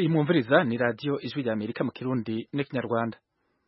Iyi mwumviriza ni radio Ijwi rya Amerika mu Kirundi n'ikinyarwanda.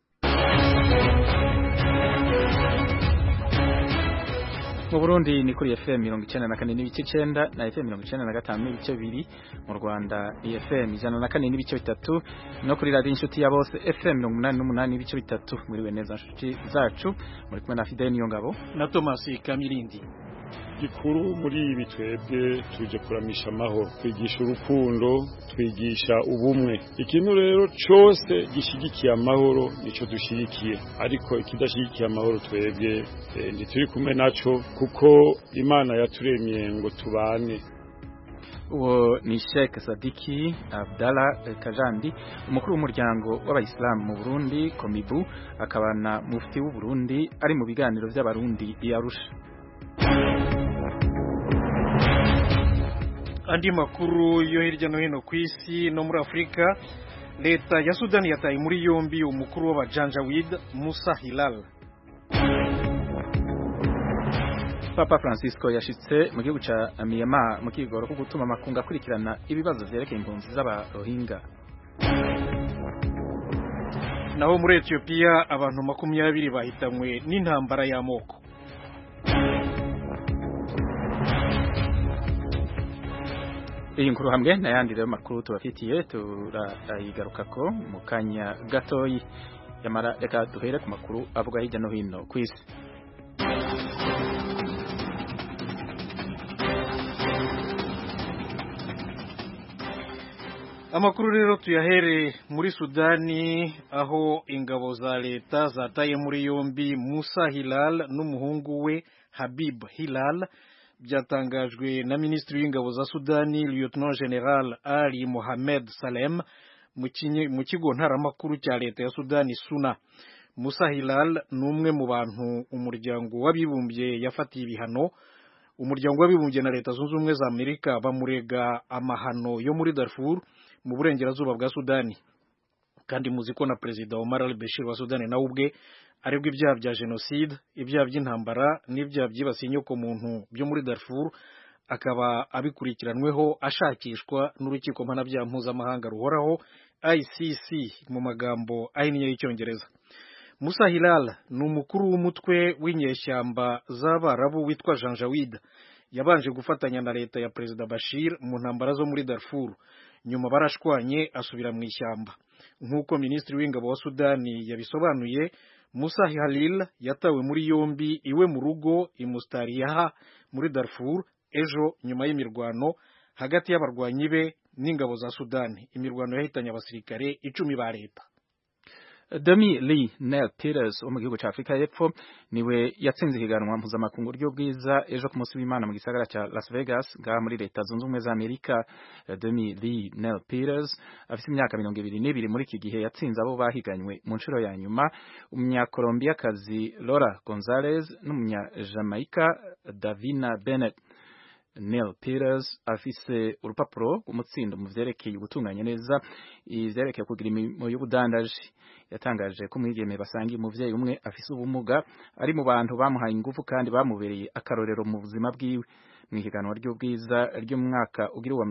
Mu Burundi ni kuri FM 94.9 na FM 95.2, mu Rwanda ni FM 104.3 no kuri radio Inshuti ya Bose FM 88.3. Muri neza nshuti zacu muri kumwe na Fidel Niyongabo na Thomas Kamilindi. Gikuru muri ibi twebwe tuje kuramisha amahoro, twigisha urukundo, twigisha ubumwe. Ikintu rero cyose gishigikiye amahoro nico dushigikiye, ariko ikidashigikiye amahoro twebwe ntituri kumwe naco, kuko Imana yaturemye ngo tubane. Uwo ni Sheikh Sadiki Abdallah Kajandi, umukuru w'umuryango w'abayisilamu mu Burundi Komibu, akabana mufti w'u Burundi ari mu biganiro by'abarundi i Arusha. Andi makuru yo hirya no hino ku isi no muri Afrika, leta ya Sudani yataye muri yombi umukuru w'abajanjawid Musa Hilal. Papa Francisco yashitse mu gihugu ca Myanmar mu kigoro ko gutuma makunga akurikirana ibibazo vyerekeye impunzi z'abarohinga. Naho muri Ethiopia abantu 20 bahitamwe n'intambara y'amoko. Iyi nkuru hamwe n'ayandi rero makuru tubafitiye turayigarukako mu kanya gatoyi, yamara reka duhere ku makuru avuga hirya no hino ku isi. Amakuru rero tuyahere muri Sudani, aho ingabo za leta zataye muri yombi Musa Hilal n'umuhungu we Habib Hilal, byatangajwe na Minisitiri w'ingabo za Sudani Lieutenant General Ali Mohamed Salem mu kigo ntaramakuru cya leta ya Sudani Suna. Musa Hilal n'umwe mu bantu umuryango w'abibumbye yafatiye ibihano. Umuryango w'abibumbye na leta zunze ubumwe za Amerika bamurega amahano yo muri Darfur mu burengerazuba bwa Sudani, kandi muzi ko na Perezida Omar al-Bashir wa Sudani nawe ubwe arebwa ibyaha bya genocide, ibyaha by'intambara n'ibyaha byibasiye inyoko muntu byo muri Darfur, akaba abikurikiranweho ashakishwa n'urukiko mpanabyaha mpuzamahanga ruhoraho ICC mu magambo ahinnye y'icyongereza. Musa Hilal ni umukuru w'umutwe w'inyeshyamba z'Abarabu witwa Janjaweed, yabanje gufatanya na leta ya Perezida Bashir mu ntambara zo muri Darfur, nyuma barashwanye asubira mu ishyamba. Nk'uko Minisitiri w'ingabo wa Sudani yabisobanuye, Musa Hilal yatawe muri yombi iwe mu rugo i Mustariyaha muri Darfur ejo nyuma y'imirwano hagati y'abarwanyi be n'ingabo za Sudani. Imirwano yahitanye abasirikare 10 ba leta. Demi Lee Neil Peters wo mu gihugu ca Afrika y'Epfo niwe yatsinze ihiganwa mpuzamakungu ry'ubwiza ejo ku munsi w'Imana mu gisagara ca Las Vegas ngaha muri leta zunze ubumwe za Amerika. Demi Lee Neil Peters afite imyaka 22 muri iki gihe yatsinze abo bahiganywe mu nshuro ya nyuma, umunyakolombiyakazi Laura Gonzalez n'umunyajamaika Davina Bennett. Neil Peters afise urupapuro rw'umutsindo mu vyerekeye gutunganya neza ivyerekeye kugira imirimo y'ubudandaji. Yatangaje ko umwigeme basangiye umuvyeyi umwe afise ubumuga ari mu bantu bamuhaye ingufu kandi bamubereye akarorero mu buzima bwiwe. Mwihiganwa ry'ubwiza ry'umwaka ugira wa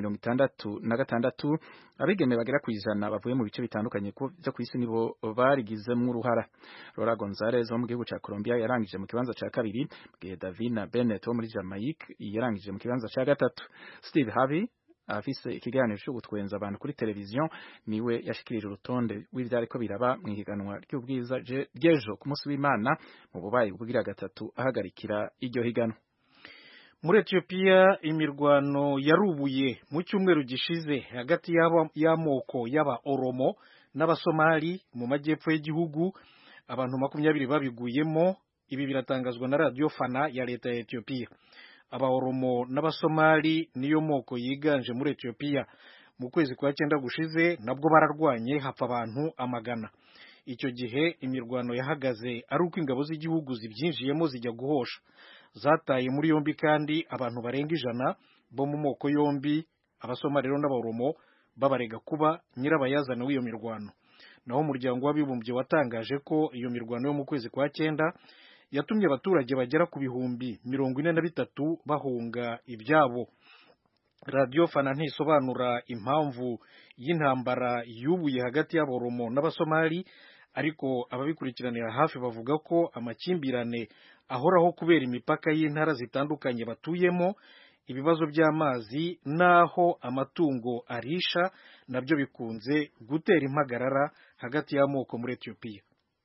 66 abigeme bagera ku 100 bavuye mu bice bitandukanye byo ku isi nibo barigizemo uruhara. Laura Gonzalez wo mu gihugu ca Colombia yarangije mu kibanza ca kabiri, bwe Davina Bennett wo muri Jamaica yarangije mu kibanza ca gatatu. Steve Harvey afise ikiganiro cyo gutwenza abantu kuri televiziyo niwe yashikirije urutonde w'ivyariko biraba mwihiganwa ry'ubwiza ryejo ku munsi w'Imana mu bubaye bw'ira gatatu ahagarikira iryo higanwa. Muri Ethiopia imirwano yarubuye mu cyumweru gishize hagati y'amoko y'aba Oromo n'Abasomali mu majyepfo y'igihugu, abantu 20 babiguyemo. Ibi biratangazwa na Radio Fana ya leta ya Ethiopia. Aba Oromo n'Abasomali niyo moko yiganje muri Ethiopia. Mu kwezi kwa 9 gushize nabwo bararwanye hapfa abantu amagana. Icyo gihe imirwano yahagaze ari uko ingabo z'igihugu zibyinjiyemo zijya guhosha. Zataye muri yombi kandi abantu barenga 100 bo mu moko yombi, Abasomali rero n'Aboromo, babarega kuba nyirabayazana w'iyo mirwano. Naho umuryango w'abibumbye watangaje ko iyo mirwano yo mu kwezi kwa 9 yatumye abaturage bagera ku bihumbi 43 bahunga ibyabo. Radio Fana ntisobanura impamvu y'intambara yubuye hagati y'Aboromo n'Abasomali, ariko ababikurikiranira hafi bavuga ko amakimbirane ahoraho kubera imipaka y'intara zitandukanye batuyemo, ibibazo by'amazi n'aho amatungo arisha nabyo bikunze gutera impagarara hagati y'amoko muri Ethiopia.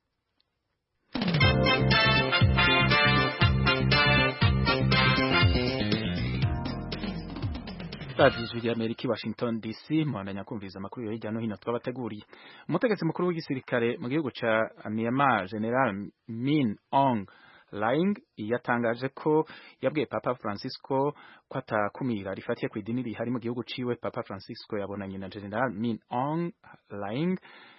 Ijwi ry'Amerika, Washington DC, mwandanya kumviriza amakuru yo hirya no hino twabateguriye. Umutegetsi mukuru w'igisirikare mu gihugu ca Myanmar, General Min Aung Hlaing, yatangaje ko yabwiye Papa Francisco ko atakumira rifatiye ku idini rihari mu gihugu ciwe. Papa Francisco yabonanye na General Min Aung Hlaing,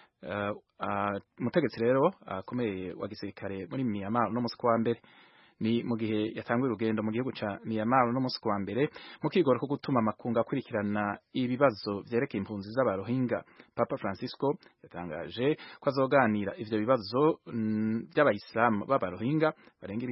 umutegetsi rero akomeye wa gisirikare muri Myanmar no musi wa mbere. Ni mu gihe yatanguye urugendo mu gihugu ca Myanmar no musi wa mbere mu kigoro ko gutuma makunga akurikirana ibibazo vyerekeye impunzi z'abarohinga. Papa Francisco yatangaje ko azoganira ivyo bibazo by'abayisilamu b'abarohinga barenga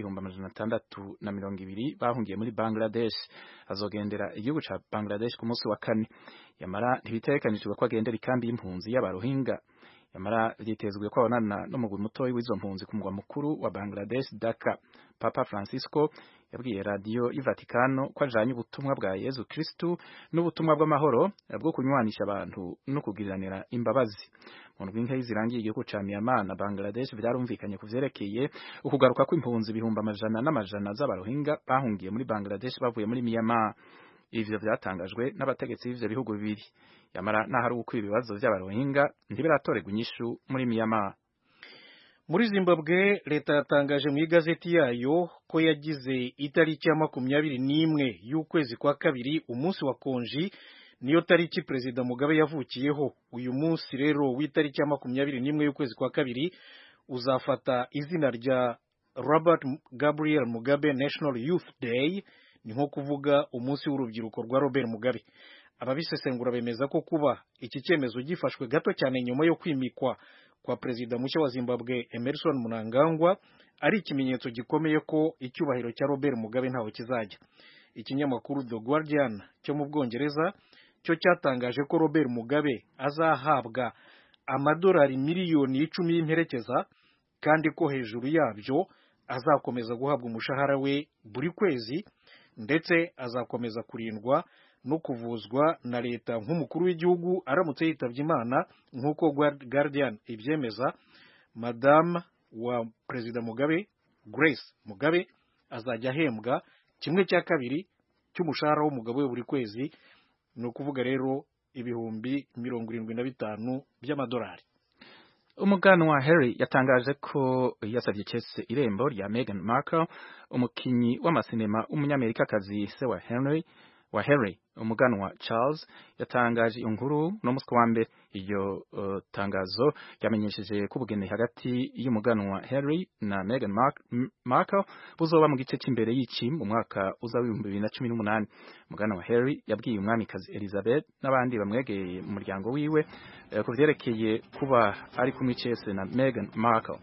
620 bahungiye muri Bangladesh. Azogendera igihugu ca Bangladesh ku musi wa kane. Yamara ntibitegekanijwe ko agendera ikambi y'impunzi y'abarohinga. Yamara vyitezwe ko abonana n'umugwi mutoyi w'izo mpunzi ku mugwa mukuru wa Bangladesh, Dhaka. Papa Francisco yabwiye radio y'Vatikano ko ajanye ubutumwa bwa Yezu Kristu n'ubutumwa bw'amahoro bwo kunywanisha abantu no kugiranira imbabazi. Mu ndwi nke zirangiye igihugu ca Myanmar na Bangladesh vyarumvikanye kuvyerekeye ukugaruka kw'impunzi ibihumbi amajana n'amajana z'abarohinga bahungiye muri Bangladesh bavuye muri Myanmar. Ivyo vyatangajwe n'abategetsi b'ivyo bihugu bibiri. Yamara n'ahari uko ibibazo vy'abarohinga ntibiratorerwa inyishu muri Myanmar. Muri Zimbabwe, leta yatangaje mu igazeti yayo ko yagize itariki ya 21 y'ukwezi kwa kabiri umunsi wa konji, niyo tariki Perezida Mugabe yavukiyeho. Uyu munsi rero w'itariki ya 21 y'ukwezi kwa kabiri uzafata izina rya Robert Gabriel Mugabe National Youth Day, ni nko kuvuga umunsi w'urubyiruko rwa Robert Mugabe. Ababisesengura bemeza ko kuba iki cyemezo gifashwe gato cyane nyuma yo kwimikwa kwa Perezida mushya wa Zimbabwe Emmerson Mnangagwa ari ikimenyetso gikomeye ko icyubahiro cya Robert Mugabe ntaho kizajya. Ikinyamakuru The Guardian cyo mu Bwongereza cyo cyatangaje ko Robert Mugabe azahabwa amadolari miliyoni 10 y'imperekeza, kandi ko hejuru yabyo azakomeza guhabwa umushahara we buri kwezi, ndetse azakomeza kurindwa no kuvuzwa na leta nk'umukuru w'igihugu aramutse yitavye Imana, nk'uko Guardian ibyemeza. Madame wa Perezida Mugabe, Grace Mugabe, azajya ahembwa 1/2 cy'umushahara w'umugabo we buri kwezi, ni ukuvuga rero ibihumbi 75 by'amadolari. Umuganwa Harry yatangaje ko yasabye cese irembo rya Meghan Markle, umukinyi w'amasinema w'umunyamerikakazi se wa Harry. Umuganwa Charles yatangaje inkuru no musi wa mbere. Iyo tangazo yamenyesheje ko ubugeni hagati y'umuganwa Harry na Meghan Markle buzoba mu gice cy'imbere y'iki mu mwaka uza wa 2018. Umuganwa Harry yabwiye umwamikazi Elizabeth n'abandi bamwegeye mu muryango wiwe ku vyerekeye kuba ari kumwe cese na Meghan Markle.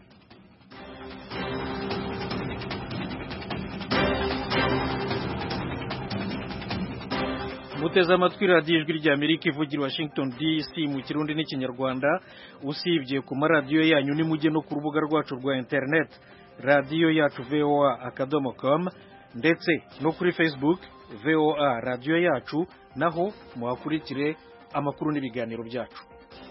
Muteze amatwi radiyo ijwi ry'Amerika ivugira Washington DC mu Kirundi n'Ikinyarwanda. Usibye ku maradiyo yanyu nimujye no ku rubuga rwacu rwa internet radiyo yacu voa.com, ndetse no kuri Facebook VOA radiyo yacu, naho muhakurikire amakuru n'ibiganiro byacu.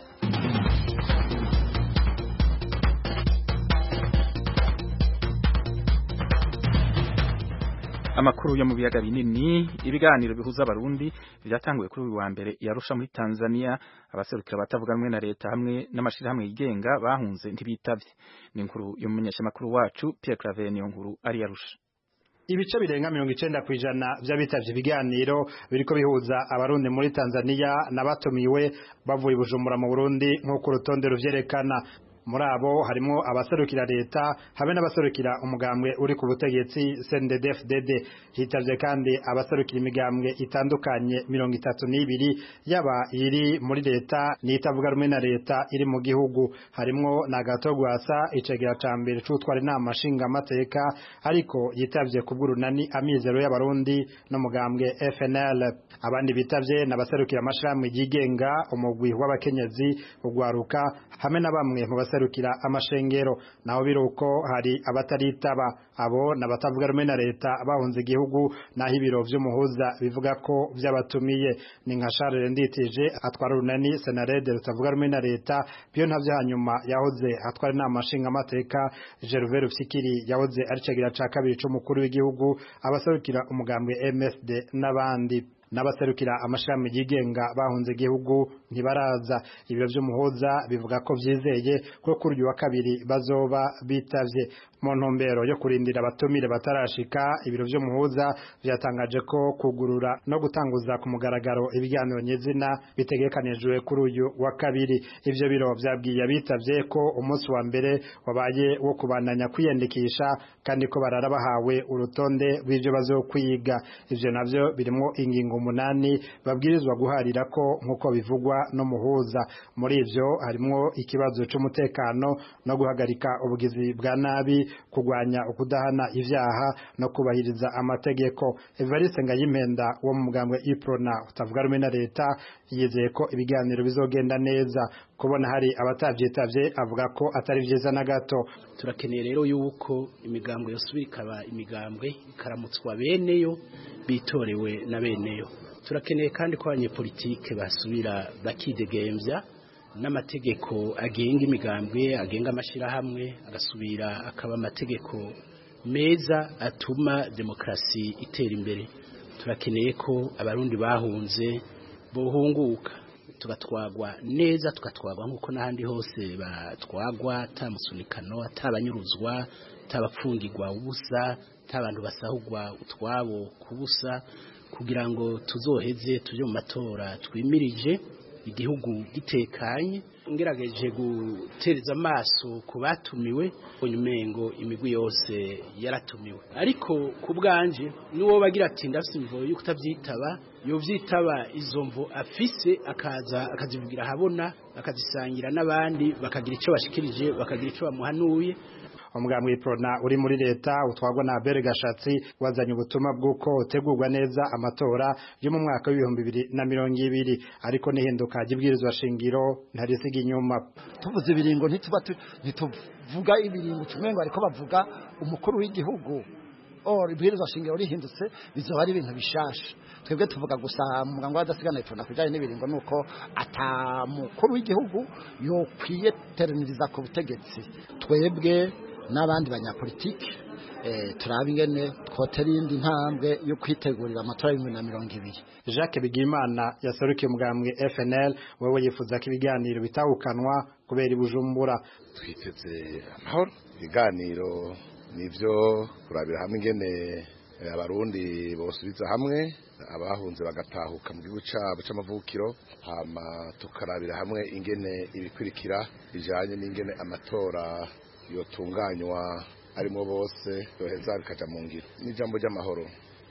Amakuru yo mu biyaga binini. Ibiganiro bihuza abarundi byatanguye kuri uyu wa mbere yarusha muri Tanzania. Abaserukira batavuganwe na leta hamwe n'amashirahamwe yigenga bahunze ntibitavye. Ni inkuru y'umumenyeshamakuru wacu Pierre Claver niyo nkuru ari yarusha. Ibice birenga 90% by'abitavye ibiganiro biriko bihuza abarundi muri Tanzania n'abatumiwe bavuye Bujumbura mu Burundi nk'uko urutonde ruvyerekana. muri abo harimo abaserukira leta habe n'abaserukira umugambwe uri ku butegetsi CNDD-FDD. Hitavye kandi abaserukira imigambwe itandukanye 32 yaba iri muri leta n'itavuga rumwe na leta iri mu gihugu, harimo na Gatogwasa icegera ca mbere c'utwara inama nshingamateka ariko yitavye kubw'urunani Amizero y'Abarundi n'umugambwe FNL. Abandi bitavye n'abaserukira amashirahamwe yigenga, umugwi w'abakenyezi, ugwaruka hamwe na bamwe mu baserukira amashengero. Naho biruko hari abataritaba, abo n'abatavuga rumwe na leta bahunze igihugu, naho ibiro vy'umuhuza bivuga ko vyabatumiye. Ni nka Charles Nditije atwara urunani Senarede rutavuga rumwe na leta, byo ntavyo hanyuma yahoze atwara inama nshingamateka, Gervais Rufyikiri yahoze ari cegera ca kabiri c'umukuru w'igihugu, abaserukira umugambwe MSD n'abandi. N'abaserukira amashami yigenga bahunze igihugu ntibaraza. Ibiro vy'umuhuza bivuga ko vyizeye ko kuri uyu wa kabiri bazoba bitavye. Mu ntumbero yo kurindira abatumire batarashika, ibiro vy'umuhuza vyatangaje ko kugurura no gutanguza ku mugaragaro ibiganiro nyezina bitegekanijwe kuri uyu wa kabiri. Ivyo biro vyabwiye abitavye ko umunsi wa mbere wabaye wo kubandanya kwiyandikisha kandi ko barara bahawe urutonde rw'ivyo bazokwiga. Ivyo navyo birimo ingingo 8 babwirizwa guharira ko nkuko bivugwa no muhuza. Muri ivyo harimo ikibazo c'umutekano no guhagarika ubugizi bwa nabi, kugwanya ukudahana ivyaha no kubahiriza amategeko. Evariste Ngayimpenda wo mu mugambwe Iprona utavuga rumwe na leta yizeye ko ibiganiro bizogenda neza. Kubona hari abatavyitavye avuga ko atari vyiza na gato. Turakeneye rero yuko imigambwe yosubira ikaba imigambwe ikaramutswa beneyo bitorewe na beneyo. Turakeneye kandi ko abanyepolitike basubira bakidegemvya n'amategeko agenga imigambwe, agenga amashirahamwe, agasubira akaba amategeko meza atuma demokrasi itera imbere. Turakeneye ko abarundi bahunze bohunguka, tugatwagwa neza, tugatwagwa nkuko n'ahandi hose batwagwa, atamusunikano, atabanyuruzwa, atabapfungirwa ubusa, atabantu basahugwa utwabo kubusa, kugira ngo tuzoheze tuje mu matora twimirije igihugu gitekanye. Ngerageje gutereza amaso ku batumiwe, unyumengo imigwi yose yaratumiwe, ariko ku bwanje niwo bagira ati ndafise imvo yo kutavyitaba, yo vyitaba izo mvo afise akazivugira habona, akazisangira n'abandi, bakagira ico bashikirije, bakagira ico bamuhanuye. Umugambwe Iprona uri muri leta utwagwa na Abel Gashatsi wazanye ubutumwa bw'uko utegurwa neza amatora yo mu mwaka w'2020, ariko nihinduka gibwirizwa shingiro ntarisiga inyuma. Tuvuze ibiringo ntituvuga ibiringo cumengo ariko bavuga umukuru w'igihugu. Ibwirizwa shingiro rihindutse bizoba ari ibintu bishasha. Twebwe tuvuga gusa muganga wadasigana Iprona kujanye n'ibiringo nuko atamukuru w'igihugu yo kwiyeteraniriza ku butegetsi. Twebwe n'abandi banyapolitiki turaba ingene twotera indi ntambwe yo kwitegurira amatora y'2020. Jacques Bigimana yaserukiye umugambwe FNL wewe yifuza ko ibiganiro bitahukanwa kubera Bujumbura. Twiteze amahoro, ibiganiro nivyo kurabira hamwe ingene abarundi bosubiza hamwe, abahunze bagatahuka mu gihugu cyabo c'amavukiro, hama tukarabira hamwe ingene ibikurikira bijanye n'ingene amatora yotunganywa arimo bose yoheza bikaja mu ngiro. N'ijambo ry'amahoro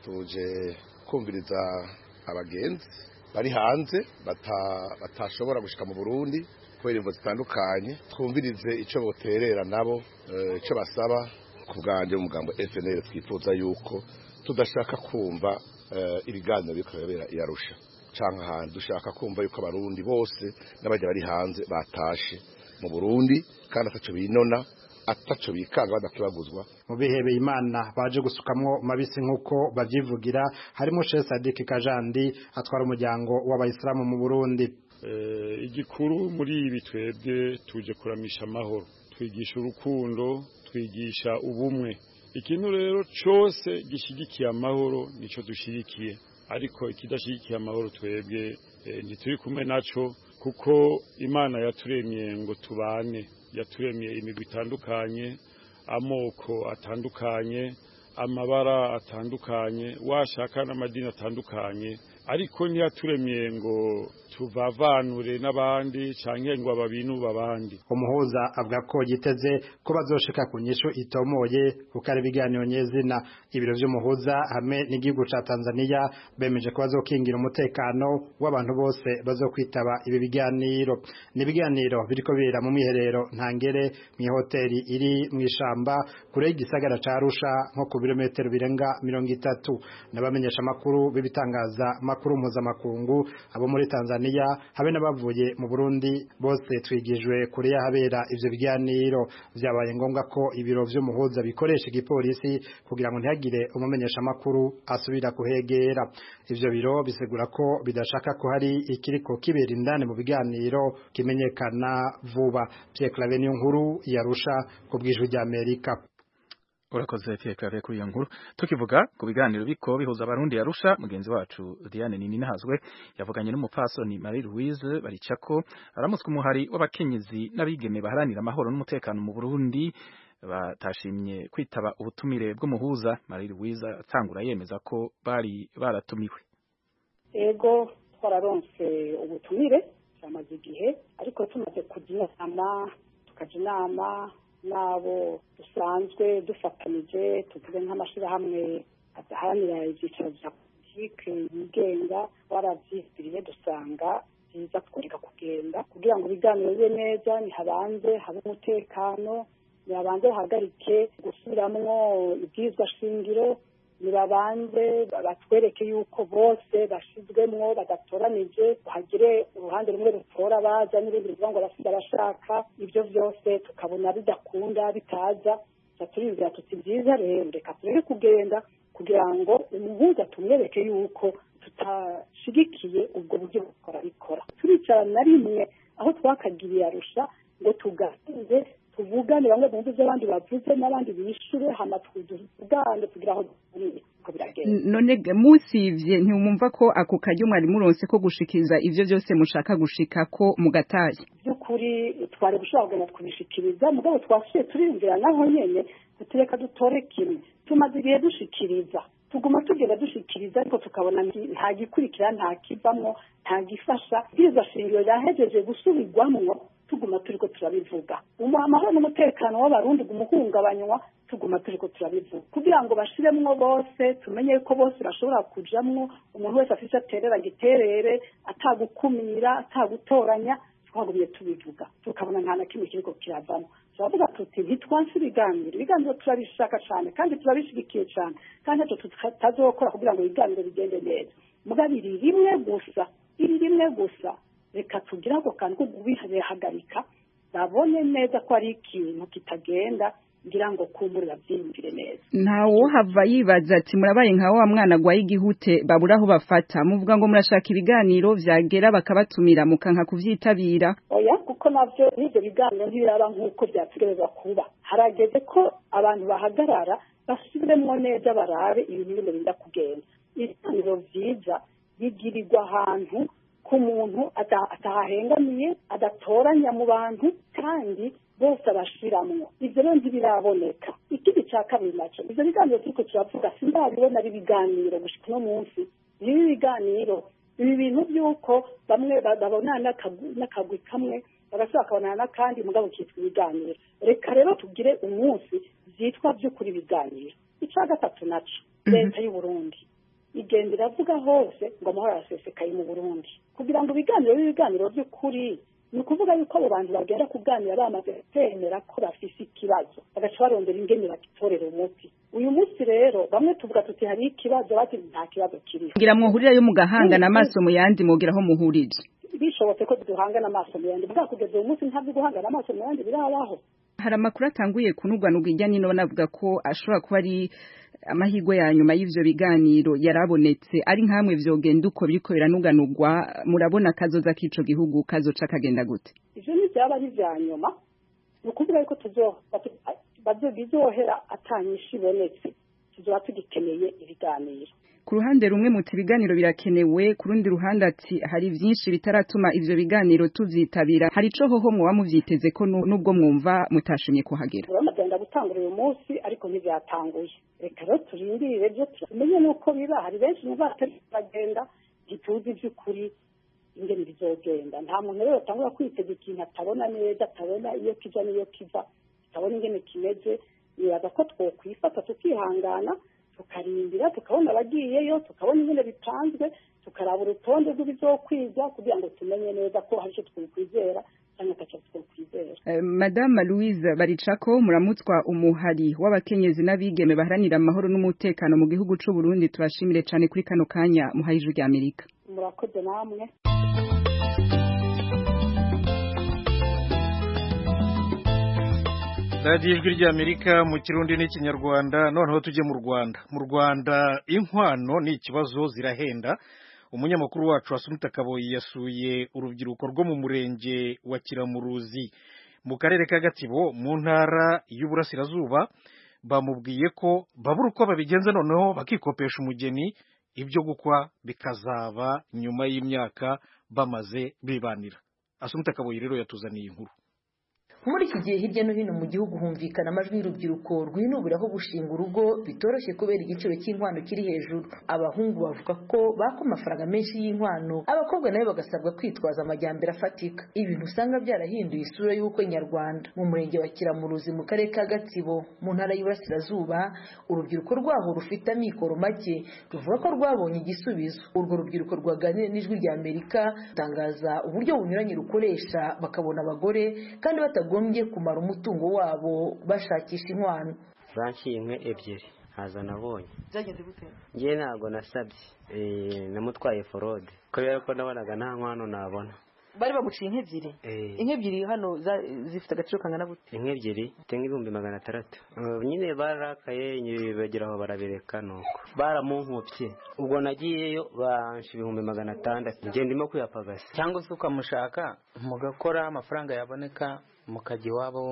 tuje kumviriza abagenzi bari hanze batashobora gushika mu Burundi kubera imvo zitandukanye, twumvirize ico boterera nabo, ico basaba. Ku bwanje umugambo FNL twifuza yuko tudashaka kumva ibiganiro bikorera Arusha canke ahandi. Dushaka kumva yuko abarundi bose n'abaje bari hanze batashe mu Burundi kandi ataco binona, ataco bikanga badakibaguzwa. Mu bihebe Imana baje gusukamwo mabisi nkuko bavyivugira harimo Sheikh Sadik Kajandi atwara umuryango w'abayisilamu mu Burundi. Igikuru muri ibi twebwe tuje kuramisha amahoro, twigisha urukundo, twigisha ubumwe. Ikintu rero cyose gishigikiye amahoro nico dushigikiye, ariko ikidashigikiye amahoro twebwe ntituri kumwe naco, kuko Imana yaturemye ngo tubane, yaturemye imigwi itandukanye, amoko atandukanye, amabara atandukanye, washaka n'amadini atandukanye, ariko ntiyaturemye ngo tuvavanure n'abandi canke ngo ababinuba abandi. Umuhuza avuga ko yiteze ko bazoshika ku nyisho itomoye kuko ari ibiganiro nyezina. Ibiro vy'umuhuza hamwe n'igihugu ca Tanzania bemeje ko bazokingira umutekano w'abantu bose bazokwitaba ibi biganiro. Ni ibiganiro biriko bibera mu mwiherero ntangere mw'ihoteli iri mw'ishamba kure y'igisagara ca Arusha nko ku birometero birenga 30. N'abamenyesha makuru bibitangaza makuru mpuzamakungu abo muri Tanzania habe n'abavuye mu Burundi bose twigijwe kure yahabera ivyo biganiro. Vyabaye ngombwa ko ibiro vy'umuhuza bikoresha igipolisi kugira ngo ntihagire umumenyesha makuru asubira kuhegera. Ivyo biro bisegura ko bidashaka ko hari ikiriko kibera indane mu biganiro kimenyekana vuba. Pierre Claver nkuru yarusha ku bw'ijwi rya Amerika. Urakoze Pierre Claver kuri iyo nkuru. Tukivuga ku biganiro biko bihuza abarundi yarusha, mugenzi wacu Diane Nininahazwe yavuganye n'umupfasoni Marie Louise Baricako aramutswe umuhari w'abakenyezi n'abigeme baharanira amahoro n'umutekano mu Burundi batashimye kwitaba ubutumire bw'umuhuza. Marie Louise atangura yemeza ko bari baratumiwe. Ego twararonse ubutumire cyamaze igihe, ariko tumaze kugira inama nabo dusanzwe dufatanije tuvuge nk'amashirahamwe adaharanira ibyicaro bya politike yigenga, waravyitiriye dusanga biza kureka kugenda kugira ngo ibiganiro bibe neza, nihabanze habe umutekano, nihabanze hagarike gusubiramwo ibyizwa shingiro, nibabanze batwereke yuko bose bashizwemwo badatoranije, hagire uruhande rumwe rutora baza n'ibindi bivuga ngo basiga bashaka. Ibyo byose tukabona bidakunda bitaza, turiyumvira tuti byiza rero reka tureke kugenda kugira ngo umuhuza tumwereke yuko tutashigikiye ubwo buryo bikora. Turicara na rimwe aho twakagiriye Arusha ngo tuganire tuvugane, bamwe bumve ibyo abandi bavuze n'abandi bishure, hama tugane kugira aho ko biragenda. None musivye ntiwumva ko ako karyo mwari muronse ko gushikiriza ivyo byose mushaka gushika ko mugataye? Byukuri twari gushaka kugenda kubishikiriza, mugabo twashiye turiyumvira naho nyene tutireka dutore kimwe. Tumaze igihe dushikiriza, tuguma tugenda dushikiriza, ariko tukabona nta gikurikira, nta kivamwo, nta gifasha. Bwiza shingiro yahejeje gusubirwamwo, tuguma turiko turabivuga. Amahoro n'umutekano w'abarundi gumuhungabanywa, tuguma turiko turabivuga kugira ngo bashiremwo bose, tumenye ko bose bashobora kujamwo, umuntu wese afise aterera giterere, atagukumira, atagutoranya. Twagumye tubivuga tukabona nta na kimwe kiriko kiravamo. Turavuga tuti ntitwanse ibiganiro turabishaka cyane kandi turabishigikiye cyane, kandi icyo tutazokora kugira ngo ibiganiro bigende neza. Mugabo iri rimwe gusa reka tugira ako kantu ko kubihagarika, babone neza ko ari ikintu kitagenda, ngira ngo kumbura bavyimvire neza. Ntawo hava yibaza ati murabaye nka wa mwana gwaye igihute baburaho bafata, muvuga ngo murashaka ibiganiro vyagera bakabatumira mukanka kuvyitabira. Oya, kuko navyo n'ivyo biganiro ntibiraba nk'uko vyategerezwa kuba. Harageze ko abantu bahagarara basubiremwo neza, barabe ibintu bimwe birinda kugenda. Ibiganiro vyiza bigirirwa ahantu ku muntu atahahengamiye, adatoranya mu bantu, kandi bose abashiramwo. Ivyo rero ntibiraboneka. Ikindi ca kabiri naco, ivyo biganiro turiko turavuga sindabibona ari ibiganiro gushika uno munsi. Nibi biganiro ibi bintu by'uko bamwe babona n'akagwi kamwe bagasaba bakabonana n'akandi, mugabo kitwa ibiganiro. Reka rero tugire umunsi vyitwa vy'ukuri ibiganiro. Ica gatatu naco, leta y'u Burundi igenda iravuga hose ngo amahoro arasesekaye mu Burundi, kugira ngo ibiganiro by'ukuri. Ni ukuvuga yuko abo bantu bagenda kuganira bamaze kwemera ko bafise ikibazo, bagaca barondera ingene bagitorera umuti. Uyu munsi rero bamwe tuvuga tuti hari ikibazo, bati nta kibazo kiri. Ngira muhurirayo mugahangana amaso mu yandi, mugiraho muhurije. Bishobotse ko duhangana amaso mu yandi, bwa kugeza uyu munsi ntabwo guhangana amaso mu yandi birabaho. Hari amakuru atanguye kunugwanugwa ijyanye no navuga ko ashobora kuba ari amahirwe ya nyuma y'ivyo biganiro yarabonetse, ari nkamwe vyogenda uko biriko biranuganugwa. Murabona kazoza k'ico gihugu kazoca kagenda gute? Ivyo ni byaba ari vya nyuma, ni ukuvuga yuko bizohera atanyisha ibonetse, tuzoba tugikeneye ibiganiro. Ku ruhande rumwe muti ibiganiro birakenewe, ku rundi ruhande ati hari vyinshi bitaratuma ivyo biganiro tuvyitabira. Hari ico hoho mwoba muvyiteze ko nubwo mwumva mutashimye kuhagera? Uramaze gutangura uyu munsi, ariko ntivyatanguye. Reka rero turindire byo tumenye nuko biba. Hari benshi mu batari bagenda ntituzi by'ukuri ingene bizogenda. Nta muntu rero atangura kwitega ikintu atabona neza, atabona iyo kija n'iyo kiva, atabona ingene kimeze. Nibaza ko twokwifata tukihangana tukarindira, tukabona abagiyeyo, tukabona ingene bipanzwe, tukaraba urutonde rw'ibizokwigwa kugira ngo tumenye neza ko hari icyo twokwizera cyangwa ataco twokwizera. Madame Louise Baricako, muramutswa umuhari w'abakenyezi n'abigeme baharanira amahoro n'umutekano mu gihugu c'u Burundi, tubashimire cyane kuri kano kanya muhaye ijwi ry'Amerika. Murakoze namwe. radiyo ijwi ry'Amerika mu Kirundi n'Ikinyarwanda. Noneho tujye mu Rwanda. Mu Rwanda inkwano ni ikibazo, zirahenda. Umunyamakuru wacu Asumta Kaboyi yasuye urubyiruko rwo mu murenge wa Kiramuruzi mu karere ka Gatsibo mu ntara y'Uburasirazuba. Bamubwiye ko babura uko babigenza, noneho bakikopesha umugeni, ibyo gukwa bikazaba nyuma y'imyaka bamaze bibanira. Asumta Kaboyi rero yatuzaniye inkuru. Muri iki gihe hirya no hino mu gihugu humvikana amajwi y'urubyiruko rwinubiraho gushinga urugo bitoroshye kubera igiciro cy'inkwano kiri hejuru. Abahungu bavuga ko baka amafaranga menshi y'inkwano, abakobwa nabo bagasabwa kwitwaza amajyambere afatika. Ibintu usanga byarahinduye isura y'ubukwe nyarwanda. Mu murenge wa Kiramuruzi mu karere ka Gatsibo mu ntara y'Iburasirazuba, urubyiruko rwaho rufite amikoro make ruvuga ko rwabonye igisubizo. Urwo rubyiruko rwaganiriye n'Ijwi ry'Amerika rutangaza uburyo bunyuranye rukoresha bakabona abagore kandi batagombye kumara umutungo wabo bashakisha inkwano. Banciye inkwe ebyiri haza nabonye. Ngiye ntabwo nasabye, namutwaye forode kubera ko nabonaga nta nkwano nabona. Bari baguciye inka ebyiri? Inka ebyiri hano zifite agaciro kangana gute? Inka ebyiri tenga 600. Nyine barakaye bagera aho barabireka, nuko baramunkopye. Ubwo nagiyeyo bansha 600. Nje ndimo kuyapagasa. Cyangwa se ukamushaka mugakora amafaranga yaboneka mukajya iwabo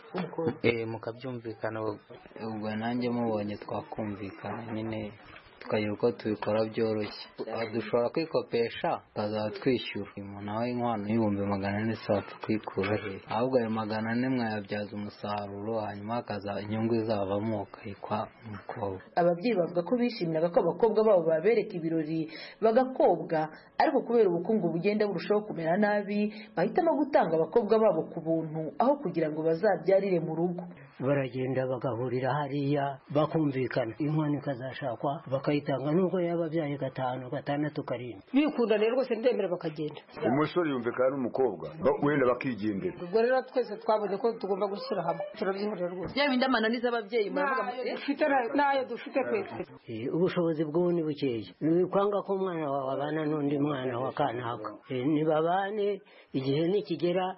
mukabyumvikana. Ubwo nanjye mubonye twakumvikana nyine tukagira uko tubikora byoroshye. Dushobora kwikopesha tukazaba twishyura. Umuntu aho inkwano y'400 sapfa kwikura he, ahubwo ayo 400 mwayabyaza umusaruro, hanyuma hakaza inyungu izavamo ukayikwa umukobwa. Ababyeyi bavuga ko bishimiraga ko abakobwa babo babereka ibirori bagakobwa, ariko kubera ubukungu bugenda burushaho kumera nabi bahitamo gutanga abakobwa babo ku buntu aho kugira ngo bazabyarire mu rugo. Baragenda bagahurira hariya bakumvikana, inkwano ikazashakwa bakayitanga nubwo yababyaye 5, 6, 7. Bikunda rero rwose ndemera bakagenda. Umusore yumvikana n'umukobwa wenda bakigendera. Ubwo rero twese twabonye ko tugomba gushyira hamwe, turabyihorera rwose. Bya bindi amananiza ababyeyi muravuga dufite nayo dufite twese. Ubushobozi bw'ubu ni bukeya. Ni kwanga ko umwana wawe abana n'undi mwana wa kanaka. Nibabane, igihe nikigera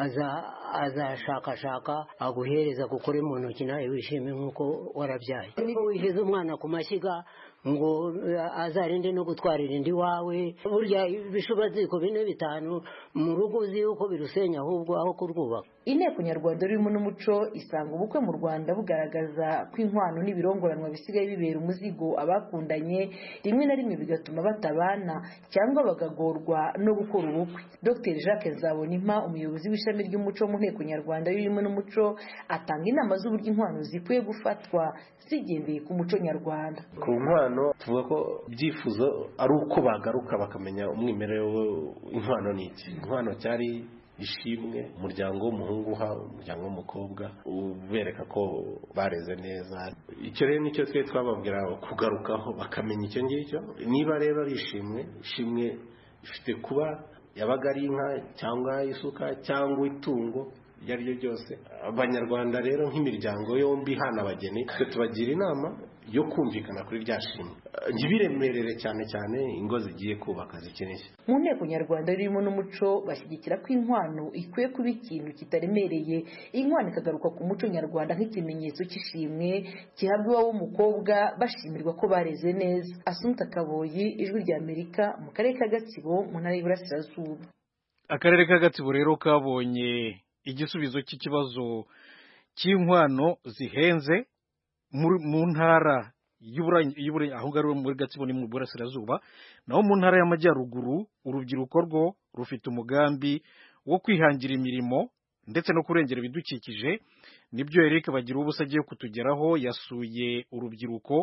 azashakashaka aguhereza gukora mu ntoki nawe wishime nk'uko warabyaye. Niba wishyize umwana ku mashyiga ngo azarinde no gutwarira indi wawe, burya ibishubaziko 4, 5 mu rugo uzi yuko birusenya ahubwo aho kurwubaka. Inteko nyarwanda rurimo n'umuco isanga ubukwe mu Rwanda bugaragaza ko inkwano n'ibirongoranwa bisigaye bibera umuzigo abakundanye, rimwe na rimwe bigatuma batabana cyangwa bagagorwa no gukora ubukwe. Dr Jacques Nzabonimpa, umuyobozi w'ishami ry'umuco mu Nteko nyarwanda rurimo n'umuco, atanga inama z'uburyo inkwano zikwiye gufatwa zigendeye ku muco nyarwanda. Ku nkwano tuvuga ko byifuzo ari uko bagaruka bakamenya umwimerere w'inkwano n'iki. Inkwano cyari ishimwe, umuryango w'umuhungu uha umuryango w'umukobwa, ubereka ko bareze neza. Icyo rero nicyo twe twababwira kugarukaho bakamenya icyo ngicyo. Niba rero ari ishimwe ifite kuba yabaga ari inka cyangwa isuka cyangwa itungo iryo ari ryo ryose. Abanyarwanda rero nk'imiryango yombi hana abageni twe tubagira inama yo kumvikana kuri rya shimwe, ntibiremerere cyane cyane ingo zigiye kubaka zikeneye. Mu Nteko nyarwanda ririmo n'umuco bashyigikira ko inkwano ikwiye kuba ikintu kitaremereye. Inkwano ikagaruka ku muco nyarwanda nk'ikimenyetso cy'ishimwe gihabwa iwabo w'umukobwa bashimirwa ko bareze neza. Asumta Kaboyi, Ijwi ry'Amerika mu karere ka Gatsibo mu ntara y'Iburasirazuba. Akarere ka Gatsibo rero kabonye igisubizo cy'ikibazo cy'inkwano zihenze mu ntara aho ngaho muri Gatsibo ni mu Burasirazuba. Naho mu ntara y'Amajyaruguru urubyiruko rwo rufite umugambi wo kwihangira imirimo ndetse no kurengera ibidukikije. Nibyo Eric Bagira ubusa agiye kutugeraho. Yasuye urubyiruko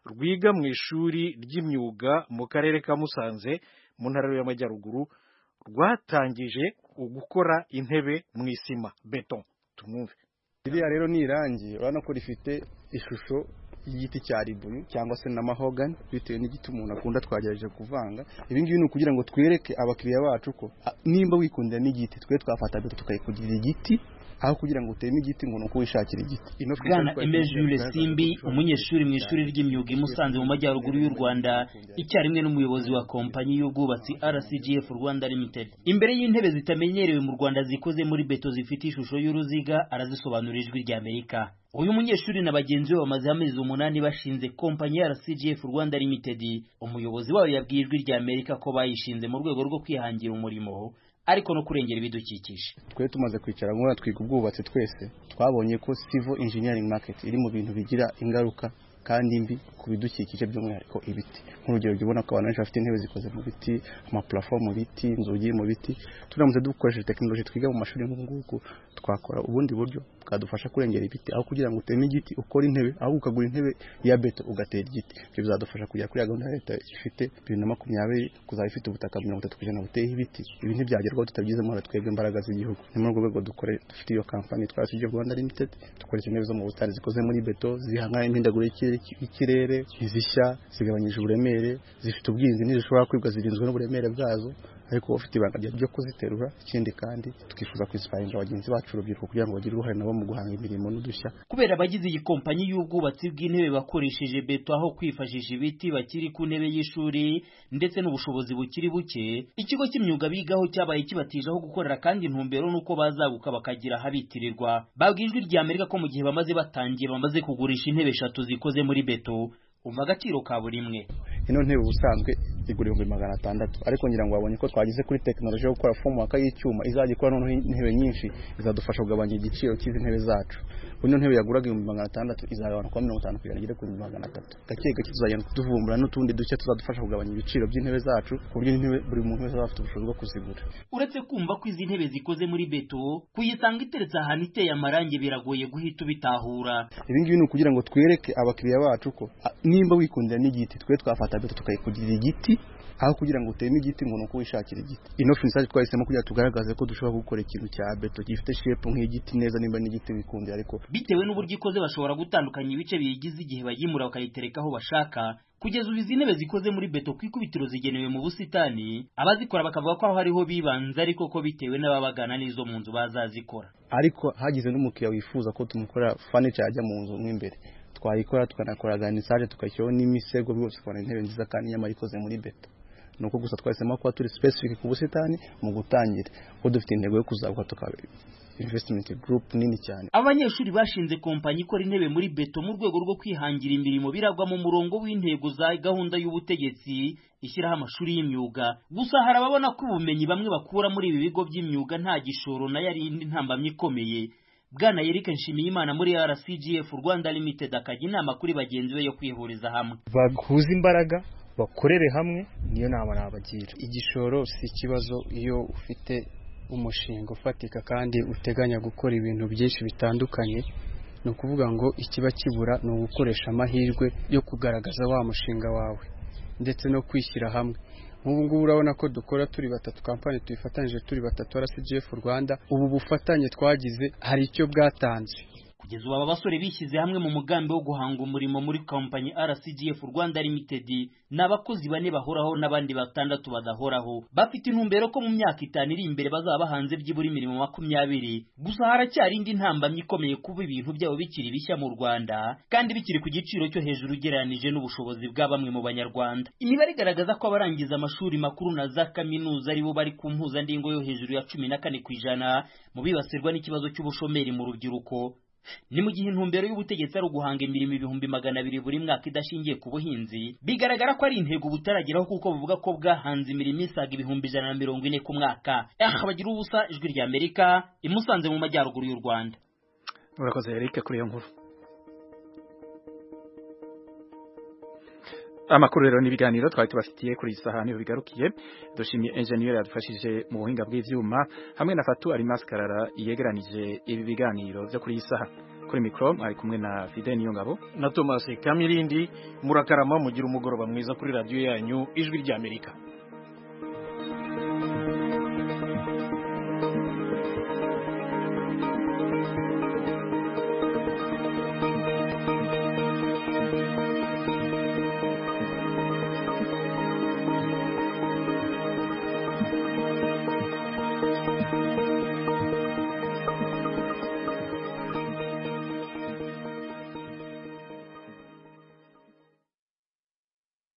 rwiga mu ishuri ry'imyuga mu karere ka Musanze mu ntara y'Amajyaruguru rwatangije gukora intebe mu isima beton. Tumwumve. Iriya rero ni irangi urabona ko rifite ishusho y'igiti cya ribuyu cyangwa se na mahogany bitewe n'igiti umuntu akunda twagerageje kuvanga. Ibi ngibi ni ukugira ngo twereke abakiriya bacu ko nimba wikundira n'igiti twe twafata beto tukayikugirira igiti aho kugira ngo uteme igiti ngo nuko wishakira igiti. Bwana Emejule Simbi umunyeshuri mu ishuri ry'imyuga imusanze mu majyaruguru y'u Rwanda icyarimwe n'umuyobozi wa kompanyi y'ubwubatsi RCGF Rwanda Limited. Imbere y'intebe zitamenyerewe mu Rwanda zikoze muri beto zifite ishusho y'uruziga arazisobanurira ijwi rya Amerika. Uyu munyeshuri na bagenzi be bamaze amezi 8 bashinze kompanyi ya RCGF Rwanda Limited. Umuyobozi wayo yabwiye ijwi rya Amerika ko bayishinze mu rwego rwo kwihangira umurimo ariko no kurengera ibidukikije. Twe tumaze kwicara ngo twiga ubwubatsi twese twabonye ko civil engineering market iri mu bintu bigira ingaruka kandi mbi ku bidukikije by'umwihariko ibiti. Nk'urugero ubona ko abantu bafite intebe zikoze mu biti, amaplafond mu biti, inzugi mu biti. Turamutse dukoresheje technology twiga mu mashuri nk'ubungubu twakora ubundi buryo bwadufasha kurengera ibiti aho kugira ngo uteme igiti ukora intebe aho ukagura intebe ya beto ugatera igiti. Ibyo bizadufasha kujya kuri gahunda ya leta ifite 2020 kuzaba ifite ubutaka 30% buteye ibiti. Ibi ntibyagerwaho tutabigizemo twebwe imbaraga z'igihugu. Ni mu rwego dufite iyo company twasije Rwanda Limited dukora intebe zo mu butari zikoze muri beto zihangana impindagurikire ikirere izishya zigabanyije uburemere zifite ubwirinzi n'izishobora kwibwa zirinzwe n'uburemere bwazo ariko ufite ibanga ryo kuziterura. Ikindi kandi tukifuza kwispire abagenzi bacu urubyiruko kugira ngo bagire uruhare nabo mu guhanga imirimo n'udushya. Kubera abagize iyi kompanyi y'ubwubatsi bw'intebe bakoresheje beto aho kwifashisha ibiti bakiri ku ntebe y'ishuri ndetse n'ubushobozi bukiri buke, ikigo cy'imyuga bigaho cyabaye kibatijeho gukorera kandi intumbero nuko bazaguka bakagira habitirirwa. Babwijwe rya Amerika ko mu gihe bamaze batangiye bamaze kugurisha intebe 3 zikoze muri beto agaciro ka buri imwe. Ino ntebe ubusanzwe igura 600 ariko ngira ngo babonye ko twagize kuri technology yo gukora formwork y'icyuma izajya ikora noneho intebe nyinshi izadufasha kugabanya igiciro cy'izi ntebe zacu. Ino ntebe yaguraga 600 izagabana kwa 50 kugera igere kuri 300. Gake gake tuzagenda tuvumbura n'utundi duce tuzadufasha kugabanya ibiciro by'intebe zacu ku buryo intebe buri muntu wese afite ubushobozi bwo kuzigura. Uretse kumva ko izi ntebe zikoze muri beto kuyisanga iteretse ahantu iteye amarangi biragoye guhita bitahura. Ibi ngibi ni ukugira ngo twereke abakiriya bacu ko nimba wikundira n'igiti twe twafata beto tukayikugirira igiti aho kugira ngo uteme igiti ngo nuko wishakira igiti. Ino finissage twahisemo kugira tugaragaze ko dushobora gukora ikintu cya beto gifite shape nk'igiti neza nimba n'igiti wikundira ariko bitewe n'uburyo ikoze bashobora gutandukanya ibice biyigize igihe bayimura bakayitereka aho bashaka. Kugeza ubu izi ntebe zikoze muri beto kwikubitiro zigenewe mu busitani abazikora bakavuga ko aho hariho bibanza ariko ko bitewe n'ababagana n'izo mu nzu bazazikora. Ariko hagize n'umukiriya wifuza ko tumukora furniture ajya mu nzu mw'imbere twayikora tukanakora garnisage tukashyiraho n'imisego byose kubona intebe nziza kandi nyamara ikoze muri beto. Nuko gusa twahisemo kuba turi specific ku busitani mu gutangira ko dufite intego yo kuzaguka tukaba investment group nini cyane. Abanyeshuri bashinze kompanyi ikora intebe muri beto mu rwego rwo kwihangira imirimo biragwa mu murongo w'intego za gahunda y'ubutegetsi ishyiraho amashuri y'imyuga. Gusa hari ababona ko ubumenyi bamwe bakura muri ibi bigo by'imyuga nta gishoro na yari indi ntambamye ikomeye. Bwana Eric Nshimiyimana muri RCGF Rwanda Limited akajya inama kuri bagenzi be yo kwihuriza hamwe. Bahuza imbaraga bakorere hamwe niyo nama nabagira. Igishoro si ikibazo iyo ufite umushinga ufatika kandi uteganya gukora ibintu byinshi bitandukanye. No kuvuga ngo ikiba kibura no gukoresha amahirwe yo kugaragaza wa mushinga wawe ndetse no kwishyira hamwe. Ubu ngubu urabona ko dukora turi batatu, kampani tuyifatanyije turi batatu RCGF Rwanda. Ubu bufatanye twagize hari icyo bwatanze. Kugeza ubu aba basore bishyize hamwe mu mugambi wo guhanga umurimo muri kompanyi RCGF Rwanda Limited n'abakozi 4 bahoraho n'abandi 6 badahoraho. Bafite intumbero ko mu myaka 5 iri imbere bazaba bahanze byibura imirimo 20. Gusa haracyari indi ntambamye ikomeye kuba ibintu byabo bikiri bishya mu Rwanda kandi bikiri ku giciro cyo hejuru ugereranije n'ubushobozi bwa bamwe mu Banyarwanda. Imibare igaragaza ko abarangiza amashuri makuru na za kaminuza aribo bari ku mpuzandingo yo hejuru ya 14% mu bibasirwa n'ikibazo cy'ubushomeri mu rubyiruko. Ni mu gihe intumbero y'ubutegetsi ari uguhanga imirimo 200,000 buri mwaka idashingiye ku buhinzi. Bigaragara ko ari intego butarageraho kuko buvuga ko bwahanze imirimo isaga 140 ku mwaka. Bagira ubusa ijwi rya Amerika imusanze mu majyaruguru y'u Rwanda. Urakoze Eric kuri iyo nkuru. Amakuru rero n'ibiganiro twari tubafitiye kuri isahani bigarukiye. Dushimiye engineer yadufashije mu buhinga bw'ivyuma hamwe na Fatu Alimas Karara yegeranije ibi biganiro byo kuri isaha. kuri mikro ari kumwe na Fidel Niyongabo na Thomas Kamirindi. Murakarama mugira umugoroba mwiza kuri radio yanyu Ijwi ry'Amerika.